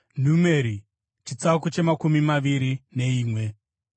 Numeri makumi maviri neimwe.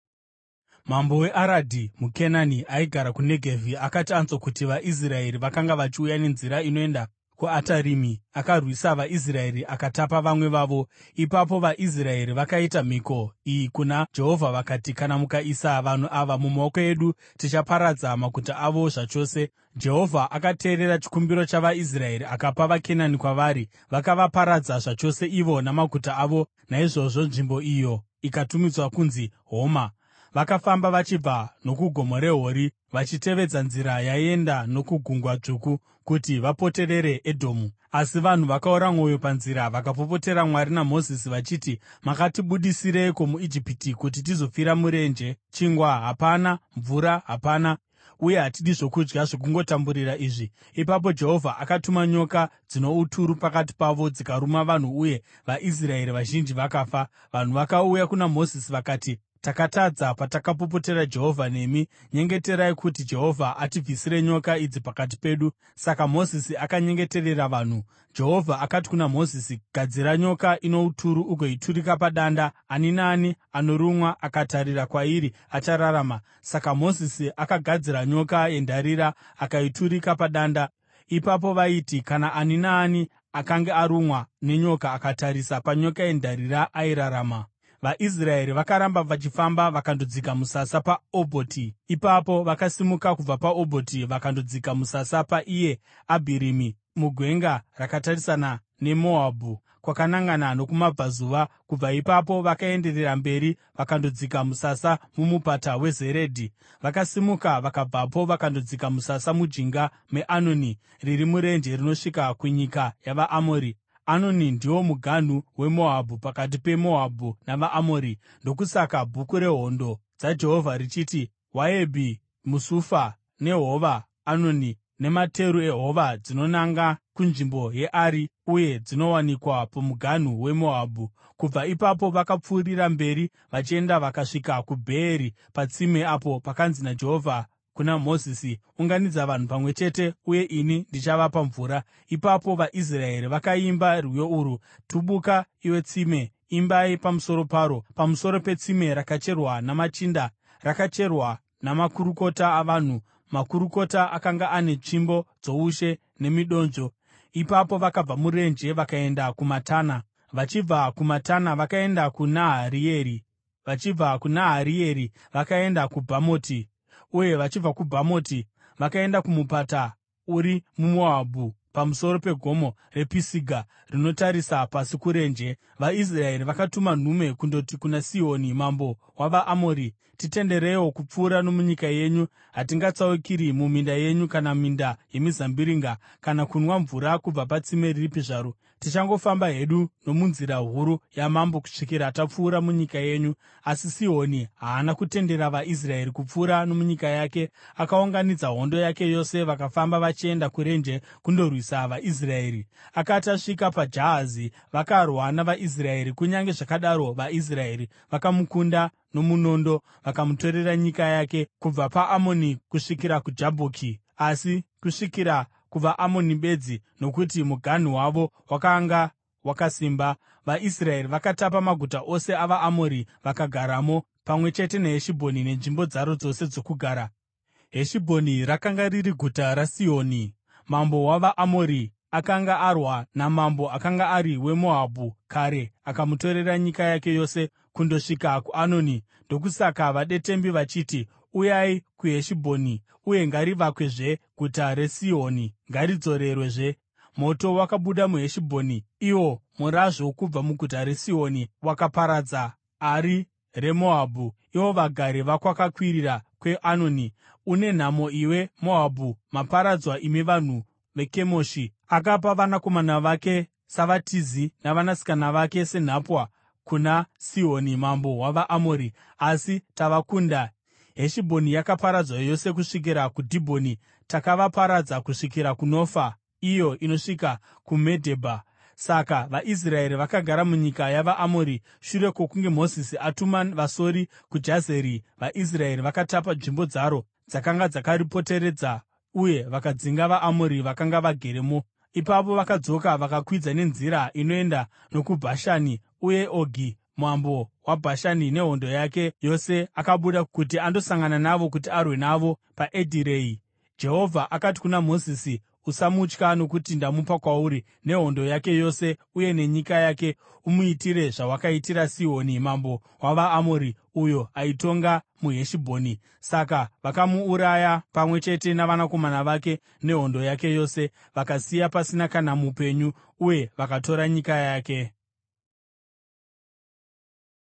Mambo weAradhi muKenani aigara kuNegevhi akati anzwa kuti vaIsraeri vakanga vachiuya nenzira inoenda kuAtarimi, akarwisa vaIsraeri akatapa vamwe vavo. Ipapo vaIsraeri vakaita mhiko iyi kuna Jehovha vakati, “Kana mukaisa vanhu ava mumaoko edu, tichaparadza maguta avo zvachose.” Jehovha akateerera chikumbiro chavaIsraeri akapa vaKenani kwavari, vakavaparadza zvachose ivo namaguta avo. Naizvozvo nzvimbo iyo ikatumidzwa kunzi Homa. Vakafamba vachibva nokuGomo reHori vachitevedza nzira yaienda nokuGungwa Dzvuku kuti vapoterere Edhomu. Asi vanhu vakaora mwoyo panzira vakapopotera Mwari naMozisi vachiti, “Makatibudisireiko muIjipiti kuti tizofira murenje? Chingwa hapana, mvura hapana, uye hatidi zvokudya zvokungotamburira izvi.” Ipapo Jehovha akatuma nyoka dzino uturu pakati pavo dzikaruma vanhu, uye vaIsraeri vazhinji vakafa. Vanhu vakauya kuna Mozisi vakati, “Takatadza patakapopotera Jehovha nemi. Nyengeterai kuti Jehovha atibvisire nyoka idzi pakati pedu.” Saka Mozisi akanyengeterera vanhu. Jehovha akati kuna Mozisi, “Gadzira nyoka ino uturu ugoiturika padanda. Ani naani anorumwa akatarira kwairi achararama.” Saka Mozisi akagadzira nyoka yendarira akaiturika padanda. Ipapo vaiti, kana ani naani akanga arumwa nenyoka akatarisa panyoka yendarira airarama. VaIsraeri vakaramba vachifamba vakandodzika musasa paObhoti. Ipapo vakasimuka kubva paObhoti vakandodzika musasa paIye Abharimi, mugwenga rakatarisana neMoabhu, kwakanangana nokumabvazuva. Kubva ipapo vakaenderera mberi vakandodzika musasa muMupata weZeredhi. Vakasimuka vakabvapo vakandodzika musasa mujinga meAnoni, riri murenje rinosvika kunyika yavaAmori. Anoni ndiwo muganhu weMoabhu, pakati peMoabhu navaAmori. Ndokusaka bhuku rehondo dzaJehovha richiti, “Wahebhi muSufa, nehova Anoni, nemateru ehova dzinonanga kunzvimbo yeAri uye dzinowanikwa pamuganhu weMoabhu.” Kubva ipapo vakapfuurira mberi vachienda vakasvika kuBheeri patsime apo pakanzi naJehovha kuna Mozisi, “Unganidza vanhu pamwe chete, uye ini ndichavapa mvura.” Ipapo vaIsraeri vakaimba rwiyo urwu: “Tubuka, iwe tsime, imbai pamusoro paro, pamusoro petsime rakacherwa namachinda, rakacherwa namakurukota avanhu, makurukota akanga ane tsvimbo dzoushe nemidonzvo.” Ipapo vakabva murenje vakaenda kuMatana. Vachibva kuMatana vakaenda kuNaharieri, vachibva kuNaharieri vakaenda kuBhamoti, uye vachibva kuBhamoti vakaenda kumupata uri muMoabhu, pamusoro pegomo rePisiga rinotarisa pasi kurenje. VaIsraeri vakatuma nhume kundoti kuna Sihoni mambo wavaAmori, “Titendereiwo kupfuura nomunyika yenyu. Hatingatsaukiri muminda yenyu kana minda yemizambiringa, kana kunwa mvura kubva patsime ripi zvaro. Tichangofamba hedu nomunzira huru yamambo kusvikira tapfuura munyika yenyu.” Asi Sihoni haana kutendera vaIsraeri kupfuura nomunyika yake. Akaunganidza hondo yake yose vakafamba vachienda kurenje kundorwisa vaIsraeri. Akati asvika paJahazi, vakarwa navaIsraeri. Kunyange zvakadaro, vaIsraeri vakamukunda nomunondo vakamutorera nyika yake kubva paAmoni kusvikira kuJabhoki, asi kusvikira kuvaAmoni bedzi, nokuti muganhu wavo wakanga wakasimba. VaIsraeri vakatapa maguta ose avaAmori vakagaramo, pamwe chete neHeshibhoni nenzvimbo dzaro dzose dzokugara. Heshibhoni rakanga riri guta raSihoni mambo wavaAmori. Akanga arwa namambo akanga ari weMoabhu kare, akamutorera nyika yake yose kundosvika kuAnoni. Ndokusaka vadetembi vachiti, “Uyai kuHeshibhoni, uye ngarivakwezve guta reSihoni, ngaridzorerwezve.” Moto wakabuda muHeshibhoni, iwo murazvo kubva muguta reSihoni, wakaparadza Ari reMoabhu, ivo vagari vokwakakwirira kweAnoni. Une nhamo iwe Moabhu, maparadzwa imi vanhu veKemoshi! Akapa vanakomana vake savatizi navanasikana vake senhapwa kuna Sihoni mambo wavaAmori, asi tavakunda. Heshibhoni yakaparadzwa yose kusvikira kuDhibhoni; takavaparadza kusvikira kuNofa, iyo inosvika kuMedhebha. Saka vaIsraeri vakagara munyika yavaAmori. Shure kwokunge Mozisi atuma vasori kuJazeri, vaIsraeri vakatapa nzvimbo dzaro dzakanga dzakaripoteredza uye vakadzinga vaAmori vakanga vageremo. Ipapo vakadzoka vakakwidza nenzira inoenda nokuBhashani, uye Ogi mambo weBhashani nehondo yake yose akabuda kuti andosangana navo kuti arwe navo paEdhirei. Jehovha akati kuna Mozisi, “Usamutya, nokuti ndamupa kwauri nehondo yake yose uye nenyika yake. Umuitire zvawakaitira Sihoni mambo wavaAmori, uyo aitonga muHeshibhoni.” Saka vakamuuraya pamwe chete navanakomana vake nehondo yake yose, vakasiya pasina kana mupenyu, uye vakatora nyika yake.